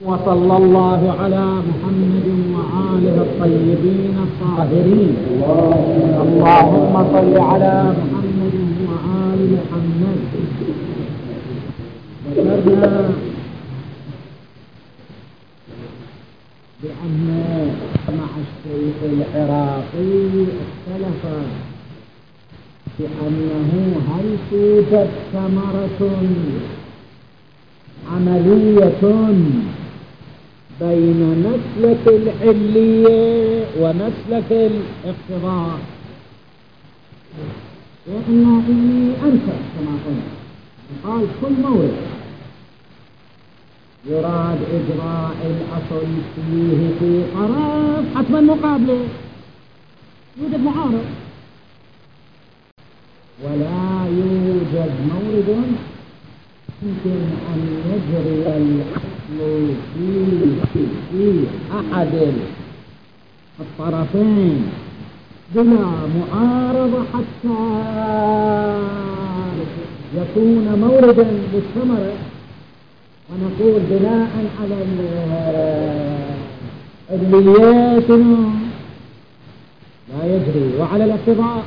وصلى الله على محمد وآله الطيبين الطاهرين. اللهم صل على محمد وآل محمد. ذكرنا بأن مع الشيخ العراقي اختلف بأنه هل توجد ثمرة عملية بين مسلك العلية ومسلك الاقتضاء. شيخنا أنكر كما قلنا، قال كل مورد يراد إجراء الأصل فيه في طرف حتما مقابله يوجد معارض، ولا يوجد مورد يمكن أن يجري الأصل في أحد الطرفين بلا معارضة حتى يكون موردا للثمرة. ونقول بناء على العليات لا يجري، وعلى الاقتضاء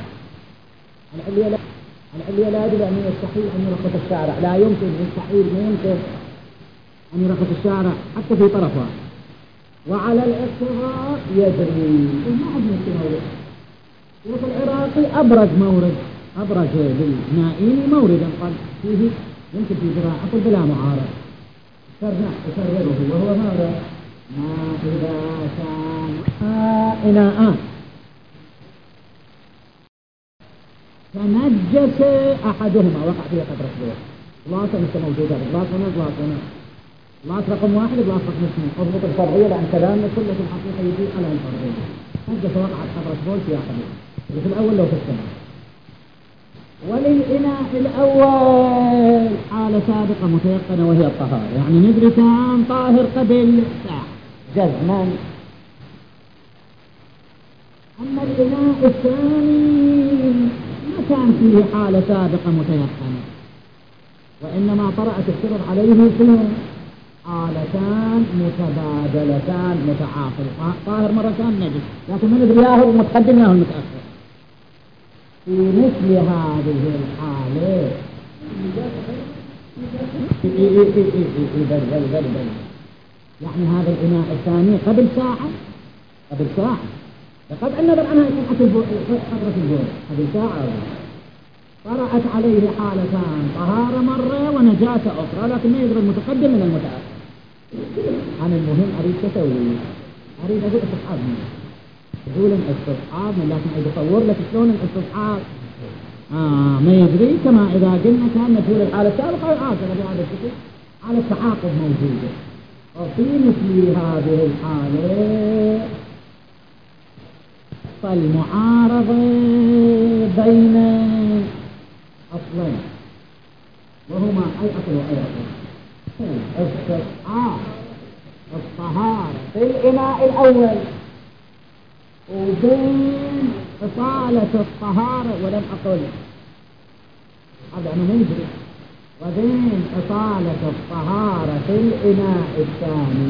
العليا لا يجب أن يستحيل أن يرخص الشارع، لا يمكن، مستحيل ما يمكن أن يرخص الشارع حتى في طرفها. وعلى الاقتضاء يجري. ما عندنا مورد. الشيخ العراقي أبرز للنائين موردا قال فيه يمكن في إجراء أصل بلا معارض، يكرره، وهو ماذا؟ ما إذا كان إناءان تنجس أحدهما وقع فيه قدر الصدور، بلاصة مثل موجودة، بلاصة رقم 1، بلاصة رقم 2، أضبط الفرعية لأن كلامنا كله في الحقيقة يجي على الفرعية. تنجس وقعت قدر الصدور في أحدهما، في الأول لو في الثاني. وللإناء الأول حالة سابقة متيقنة وهي الطهارة، يعني ندري كان طاهر قبل ساعة جزما. أما الإناء الثاني ما كان فيه حالة سابقة متيقنة، وإنما طرأت السبب عليه في حالتان متبادلتان متعاقبة، طاهر مرة كان نجس، لكن ما ندري ياهو المتقدم ياهو المتأخر. في مثل هذه الحالة يعني هذا الإناء الثاني قبل ساعة بقد النظر عنها قدرة البول قبل ساعة طرأت عليه حالتان، طهارة مرة ونجاسة أخرى، لكن ما يدري المتقدم من المتأخر. أنا المهم أريد تسوي، أريد أقول استصحاب يقول الاستصحاب، لكن أريد أصور لك شلون الاستصحاب ما يدري، كما إذا قلنا كان مجهول الحالة السابقة وآخر بهذا الشكل على التعاقب موجودة. وفي مثل هذه الحالة فالمعارضة بين أصلين، وهما أي أصل وأي أصل. استصحاب الطهارة في الإناء الأول وبين إطالة الطهارة، ولم أقل هذا أنا ندري، وبين إطالة الطهارة في الإناء الثاني.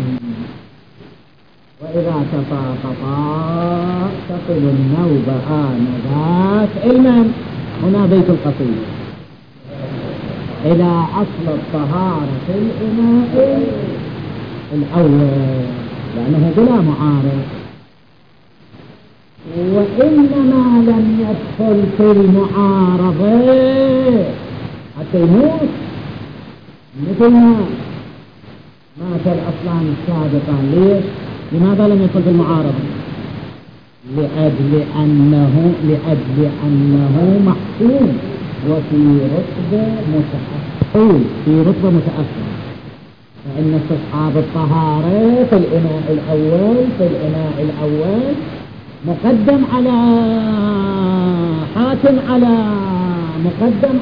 وإذا تساقطا تقل النوبة آنذاك علما. هنا بيت القصيد إلى أصل الطهارة في الإناء الأول، لأنه بلا معارض، وإنما لم يدخل في المعارضة حتى يموت، مثل ما مات الأصلان السابقان. ليش؟ لماذا لم يدخل في المعارضة؟ لأجل أنه محكوم وفي رتبة متأخرة، فإن استصحاب الطهارة في الإناء الأول مقدم على حاكم مقدم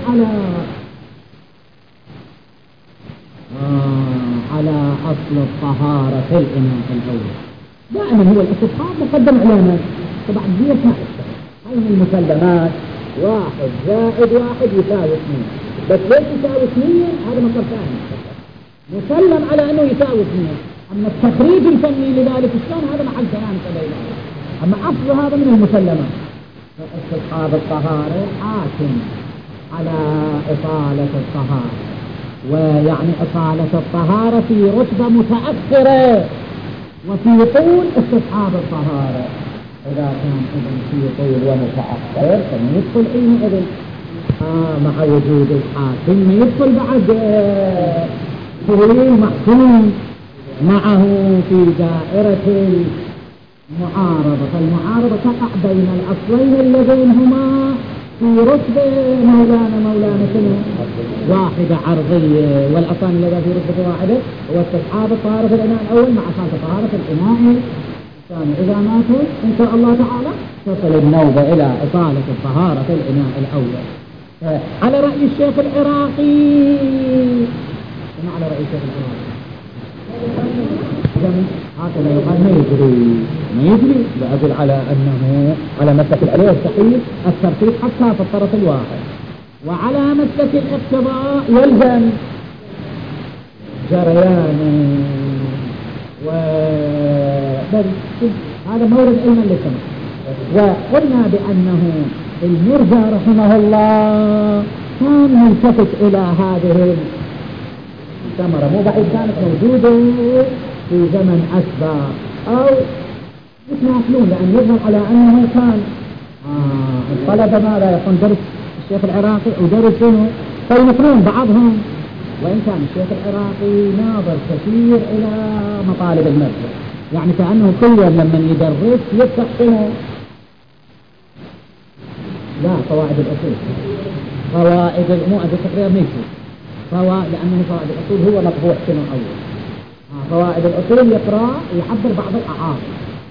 على أصل الطهارة في الإناء الأول. دائما هو الاستصحاب مقدم على من؟ طبعا دي ما تشتغل، هاي من المسلمات 1 زائد 1 يساوي 2، بس ليش يساوي 2 هذا مطلب ثاني. مسلم على أنه يساوي 2، أما التخريج الفني لذلك الشأن هذا محل كلام بينهم. أما أصل هذا من المسلمات. فاستصحاب الطهارة حاكم على إطالة الطهارة، ويعني إطالة الطهارة في رتبة متأخرة، وفي طول استصحاب الطهارة. إذا كان إذن في طول ومتأخر فما يدخل حينئذ مع وجود الحاكم، ما يدخل بعد طويل محكوم معه في دائرة المعارضة. فالمعارضة تقع بين الأصلين اللذين هما في رتبة مولانا شنو؟ واحدة عرضية، والأصلان الذي في رتبة واحدة هو استصحاب الطهارة في الإناء الأول مع خالص طهارة الإناء الثاني. إذا ماتوا إن شاء الله تعالى تصل النوبة إلى إطالة الطهارة في الإناء الأول على رأي الشيخ العراقي. على رأي الشيخ العراقي هكذا يقال ما يجري بأدل على أنه على مسلك العلي والصحيح الترتيب حتى في الطرف الواحد، وعلى مسلك الاقتضاء يلزم جريان هذا مورد علما للسمع. وقلنا بأنه المرجع رحمه الله كان يلتفت إلى هذه الثمرة، مو بعيد كانت موجودة في زمن أسبق أو يتناقلون، لأن يظهر على أنه كان الطلبة ماذا يكون درس الشيخ العراقي ودرسه فينقلون بعضهم، وإن كان الشيخ العراقي ناظر كثير إلى مطالب المرجع، يعني كأنه كل يوم لما يدرس يفتح شنو؟ لا قواعد الأصول، قواعد الأمور تقريبا ميشي لأنه قواعد الأصول هو مطبوع شنو أول. قواعد الأصول يقرأ يحضر بعض الأعاصر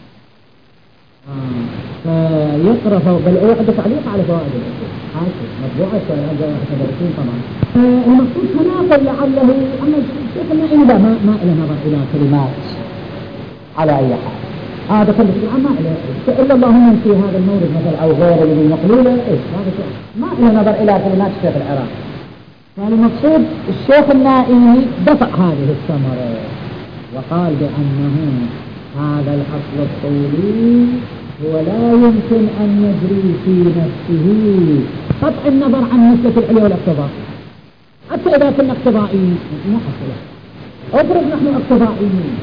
فيقرأ بل هو عنده تعليق على فوائد الأصول مطبوعة تدرسين طبعا. المقصود تناقل لعله أما الشيخ النائي ما إلى نظر إلى كلمات على أي حال، هذا كله الآن ما إلى إلا اللهم في هذا المورد مثل أو غيره اللي ينقلونه هذا ما إلى نظر إلى كلمات الشيخ العراقي. فالمقصود الشيخ النائي دفع هذه الثمرة وقال بأنه هذا الأصل الطولي هو لا يمكن أن يجري في نفسه قطع النظر عن مسلك العلي والاقتضاء، حتى إذا كنا اقتضائيين ما حصل أفرض نحن اقتضائيين،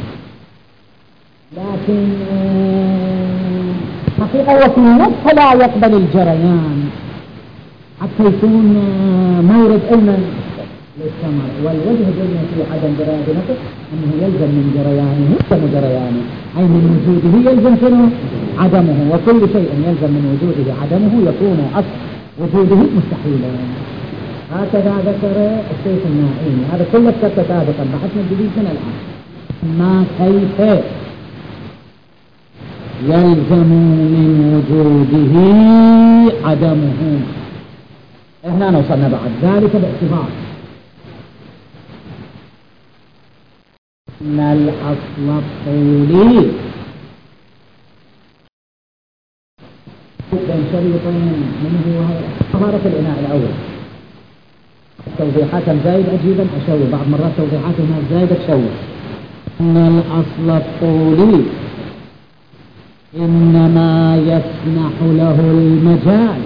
لكن حقيقة وفي النفس لا يقبل الجريان حتى يكون مورد علما للثمر. والوجه قلنا في عدم جريان بنفسه أنه يلزم من جريانه أي من وجوده يلزم شنو؟ عدمه، وكل شيء يلزم من وجوده عدمه يكون أصل وجوده مستحيلا. هكذا ذكر الشيخ النائي. هذا كله كتب سابقا بحثنا الجديد من الآن ما كيف يلزم من وجوده عدمه. هنا وصلنا بعد ذلك باعتبار أن الأصل الطولي بين شريطين منه طهارة الإناء الأول. توضيحات زايد أجيبا أشوه، بعض مرات توضيحات الناس زايد أشوه. أن الأصل الطولي إنما يسمح له المجال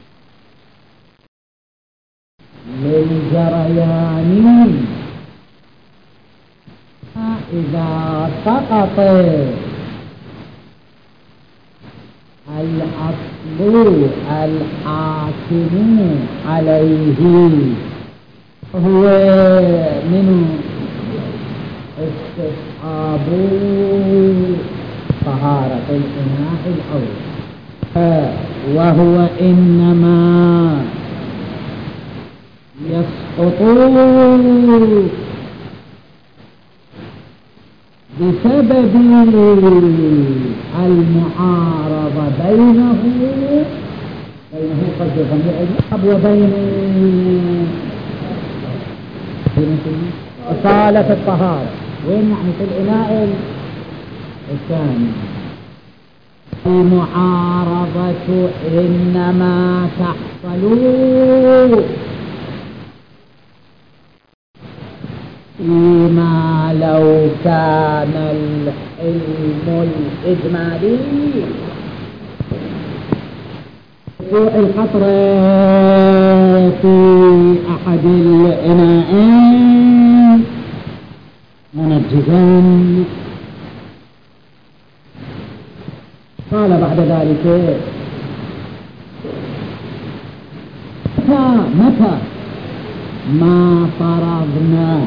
للجريان إذا سقط الأصل الحاكم عليه هو من استصحاب طهارة الإناء الأول، وهو إنما يسقط بسبب المعارضة بينه قد ضمير وبين إصالة الطهارة وين يعني في الإناء الثاني. المعارضة إنما تحصل فيما لو كان العلم الإجمالي القطرة في أحد الإناءين منجزا. قال بعد ذلك متى ما فرضنا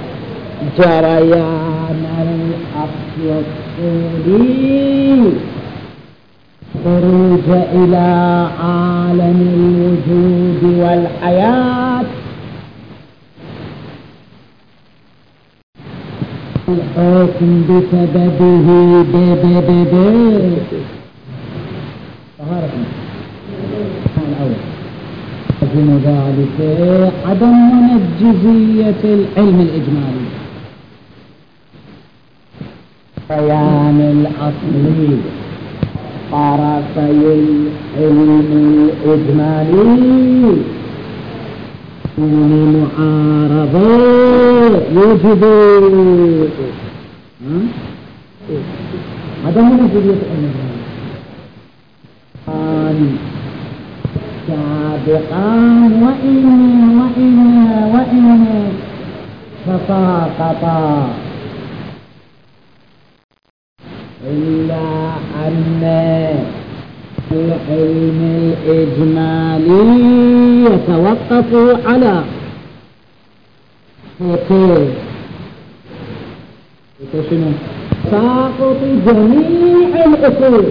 جريان الأصل الطولي خروج إلى عالم الوجود والحياة الحكم بسببه طهارة الأول من ذلك عدم منجزية العلم الإجمالي بيان الأصلي طرفي العلم الإجمالي من معارضة يوجب عدم منجزية العلم الإجمالي سابقا وإن تساقطا إلا أن العلم الإجمالي يتوقف على تساقط جميع الأصول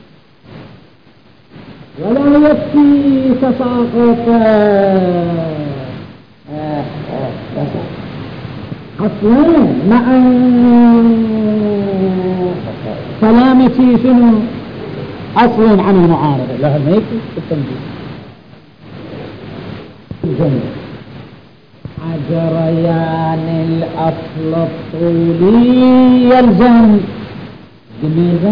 ولا يكفي تساقط أصلا مع سلامة شنو أصلا عن المعارضة لها ما يكفي التنجيز جريان الأصل الطولي يلزم جميزة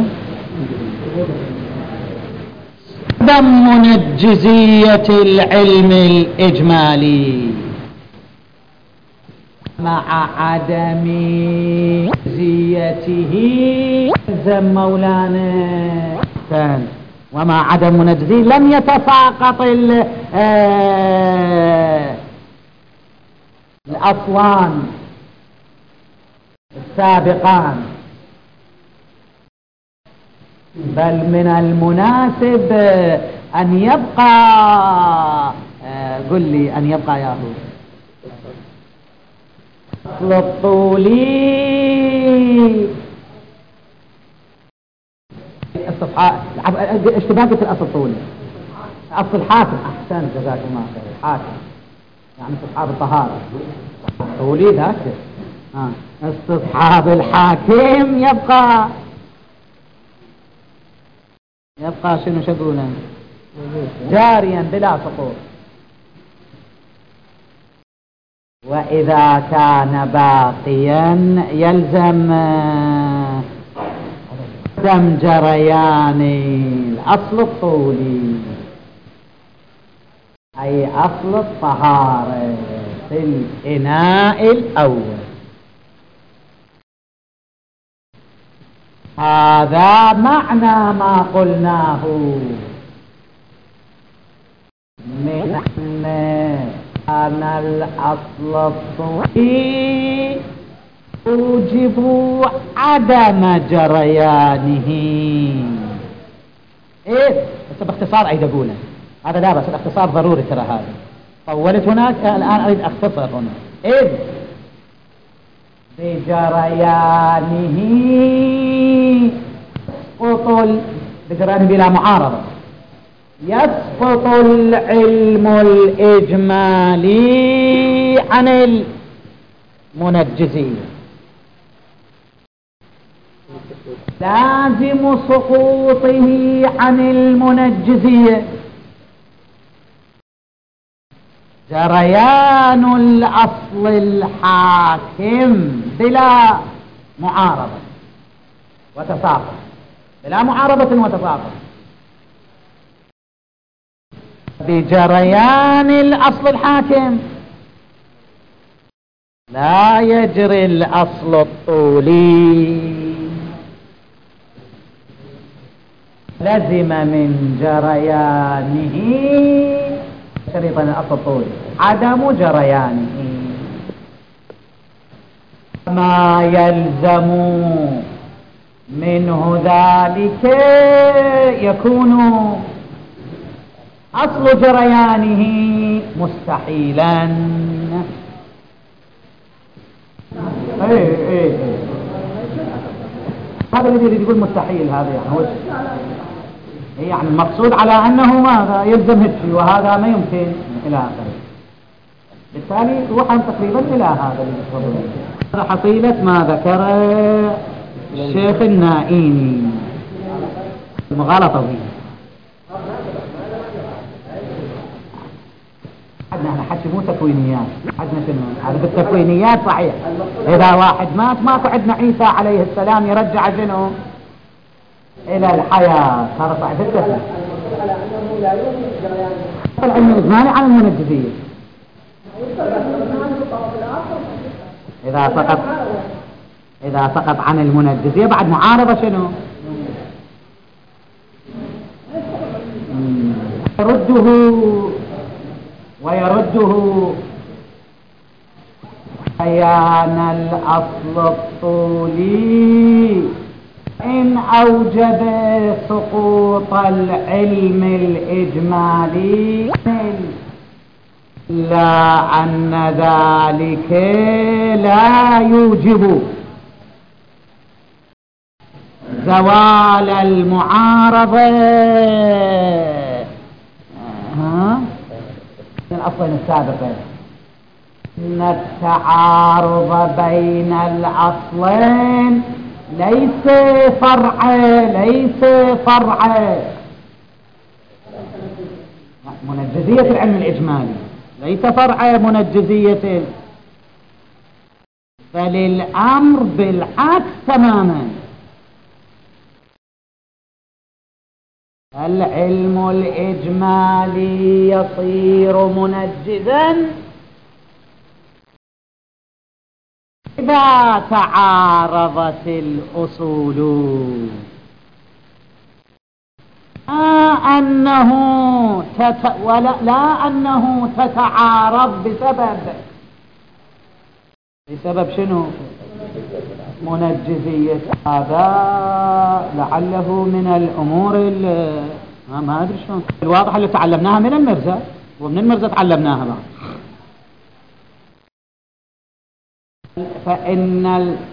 عدم منجزية العلم الإجمالي مع عدم منجزيته يلزم مولانا ومع عدم منجزية لم يتساقط الأصلان السابقان بل من المناسب أن يبقى قل لي أن يبقى يا أخو أصل الطولي اشتباكة الأصل الطولي أصل الحاكم أحسن جزاك الله خير الحاكم يعني استصحاب الطهارة طولي ذاك استصحاب الحاكم يبقى شنو شقونا جاريا بلا سقوط وإذا كان باقيا يلزم دم جريان الأصل الطولي أي أصل الطهارة في الإناء الأول. هذا معنى ما قلناه من أن الأصل الطولي يوجب عدم جريانه. إيه بس باختصار أيد أقوله هذا لا بس الاختصار ضروري ترى هذا طولت هناك الآن أريد أختصر هنا. إذ بجريانه بجريانه بلا معارضة يسقط العلم الإجمالي عن المنجزية. لازم سقوطه عن المنجزية جريان الأصل الحاكم بلا معارضة وتساقط بلا معارضة وتساقط بجريان الأصل الحاكم لا يجري الأصل الطولي، لزم من جريانه شريطا الأصل الطولي عدم جريانه، ما يلزم منه ذلك يكون أصل جريانه مستحيلا. هذا الذي يريد يقول مستحيل، هذا يعني هو يعني المقصود على أنه ماذا يلزم هدفي وهذا ما يمكن إلى آخره. بالتالي روحا تقريبا إلى هذا حصيلة ما ذكر الشيخ النائيني المغالطة به. عندنا حكي مو تكوينيات، عندنا شنو؟ هذا بالتكوينيات صحيح، إذا واحد مات ماكو عندنا عيسى عليه السلام يرجع شنو؟ إلى الحياة، هذا صحيح بالتكوين. العلم الإجمالي عن المنجزية إذا سقط عن المنجزية بعد معارضة شنو؟ ويرده بيان الأصل الطولي إن أوجب سقوط العلم الإجمالي، لا أن ذلك لا يوجب زوال المعارضة. الأصل السابق أن التعارض بين الأصلين ليس فرع منجزية العلم الإجمالي، ليس فرع منجزية، بل الأمر بالعكس تماما. العلم الإجمالي يصير منجزا إذا تعارضت الأصول، لا أنه تتعارض بسبب شنو؟ منجزية. هذا لعله من الأمور ما أدري شلون الواضحة اللي تعلمناها من المرزا، ومن المرزا تعلمناها بعد. فإن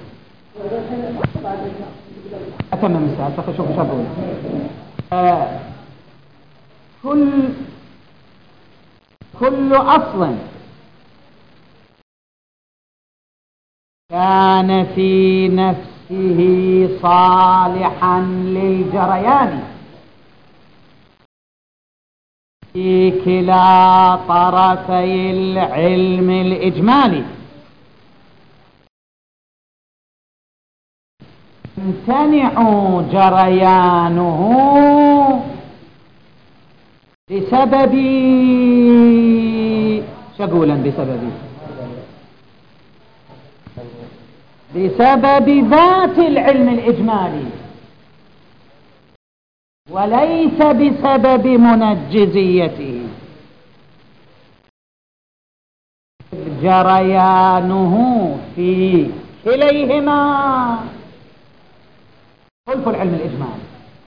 أتمم الساعة شوف شو كل أصل كان في نفسه صالحا للجريان في كلا طرفي العلم الإجمالي يمتنع جريانه بسبب شغولا بسبب ذات العلم الإجمالي وليس بسبب منجزيته. جريانه في كليهما خلف العلم الإجمالي،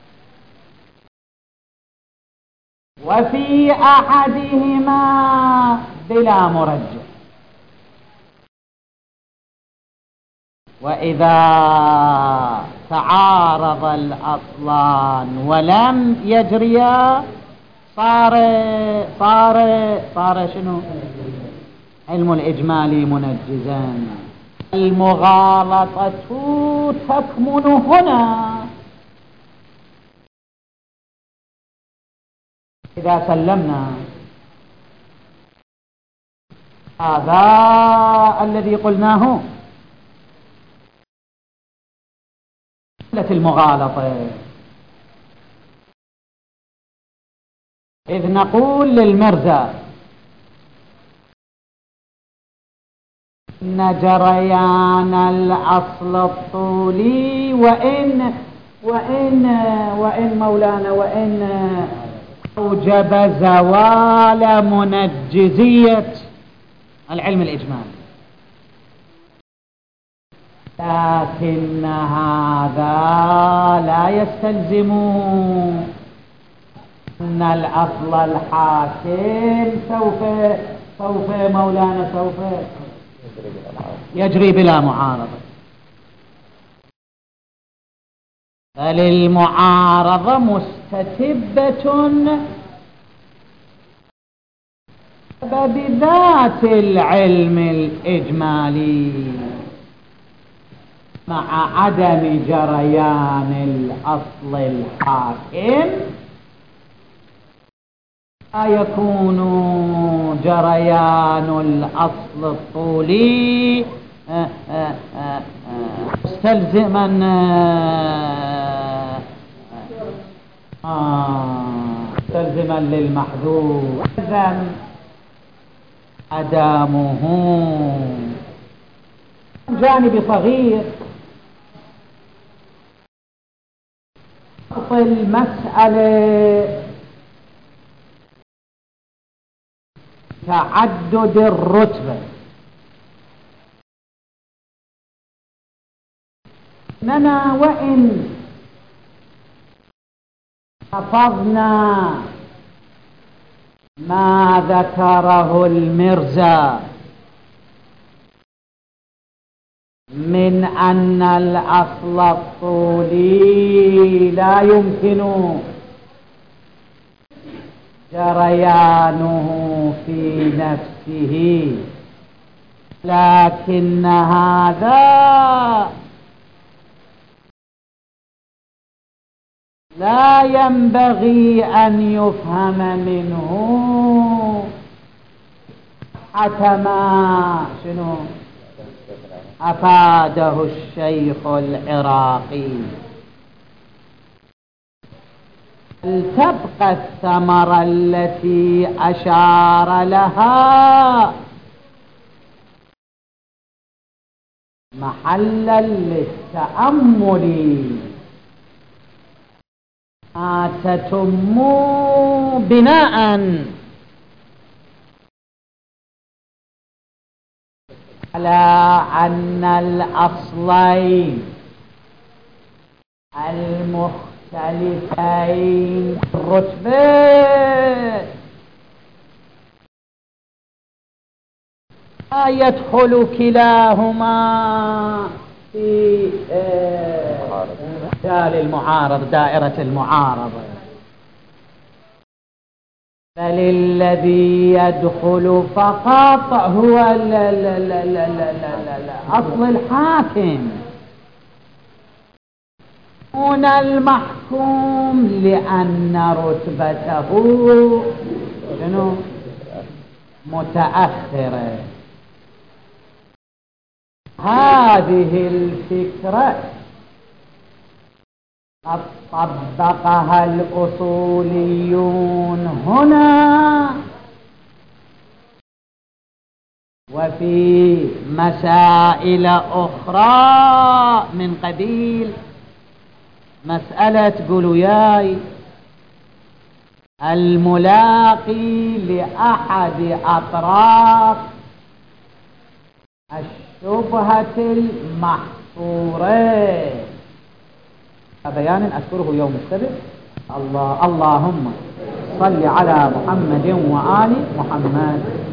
وفي أحدهما بلا مرجح. وإذا تعارض الأصلان ولم يجريا صار شنو؟ علم الإجمالي منجزا. المغالطة تكمن هنا إذا سلمنا هذا الذي قلناه المغالطة، إذ نقول للمرزا إن جريان الأصل الطولي وإن مولانا وإن أوجب زوال منجزية العلم الإجمالي، لكن هذا لا يستلزم أن الأصل الحاكم سوف مولانا سوف يجري بلا معارضة، بل المعارضة مستتبة بذات العلم الإجمالي مع عدم جريان الأصل الحاكم، لا يكون جريان الأصل الطولي مستلزما للمحذور، إذن عدمه جانب صغير المسألة تعدد الرتبة، إننا وإن حفظنا ما ذكره المرزا من أن الأصل الطولي لا يمكن جريانه في نفسه، لكن هذا لا ينبغي أن يفهم منه حتى ما أفاده الشيخ العراقي، تبقى الثمرة التي أشار لها محلا للتأمل، ما تتم بناء على أن الأصلين المختلفين الرتبة لا يدخل كلاهما في دائرة المعارضة، بل الذي يدخل فقط هو أصل الحاكم هنا المحكوم، لأن رتبته متأخرة. هذه الفكرة قد طبقها الأصوليون هنا وفي مسائل أخرى من قبيل مسألة قلوياي الملاقي لأحد أطراف الشبهة المحصورة، بيان أذكره يوم السبت. اللهم صل على محمد وآل محمد.